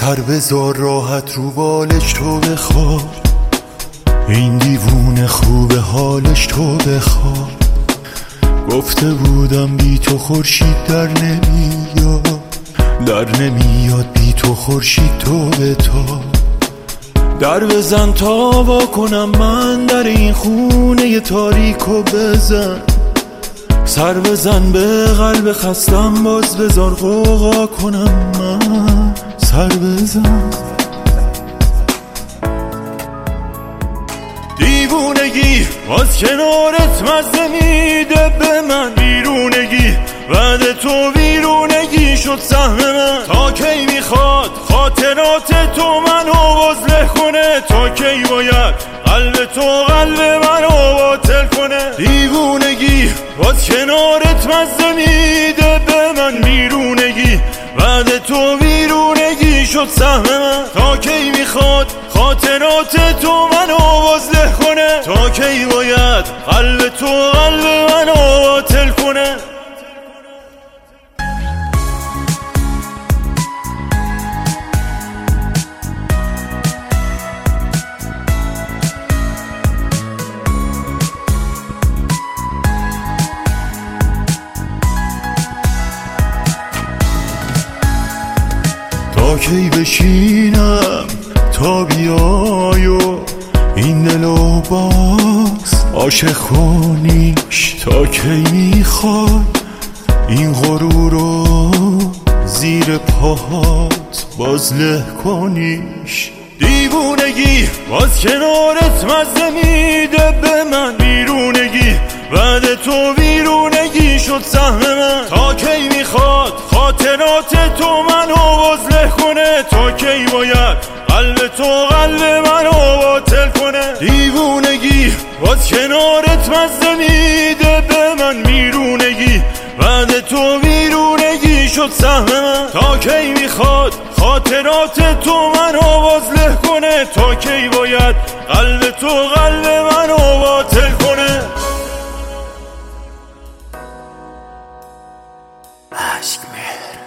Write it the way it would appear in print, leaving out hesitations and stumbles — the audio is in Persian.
سر بذار راحت رو بالش تو بخواب، این دیوونه خوبه حالش تو بخواب. گفته بودم بی تو خورشید در نمیاد بی تو خورشید تو به تا. در بزن تا وا کنم من در این خونه تاریکو بزن، سر بزن به قلب خستم باز بذار غوغا کنم من، سر بزن. دیوونگی باز کنارت مزه میده به من، بیرونگی بعد تو ویرونگی شد سهم من. تا کی میخواد خاطرات تو منو وزله کنه، تا کی باید قلب تو قلب منو باطل کنه. دیوونگی باز کنارت مزه میده به من، بیرونگی بعد تو ویرونگی شد سهم من. تا کی میخواد خاطرات تو منو وزله کنه، تا کی باید قلب تو قلب منو باطل کنه. تا کی بشینم تا بیای و این دلو باز عاشق کنیش، تا کی میخوای این غرور رو زیر پاهات باز له کنیش. دیوونگی باز کنارت مزه میده به من، بیرونگی بعد تو ویرونگی شد سهم من. تا کی میخواد خاطرات تو منو وزله کنه، تا کی باید قلب تو قلب منو باطل کنه. دیوونگی باز کنارت مزه میده به من، بیرونگی بعد تو ویرونگی شد سهم من. تا کی میخواد خاطرات تو منو وزله کنه، تا کی باید قلب تو قلب منو باطل کنه. عشق مهر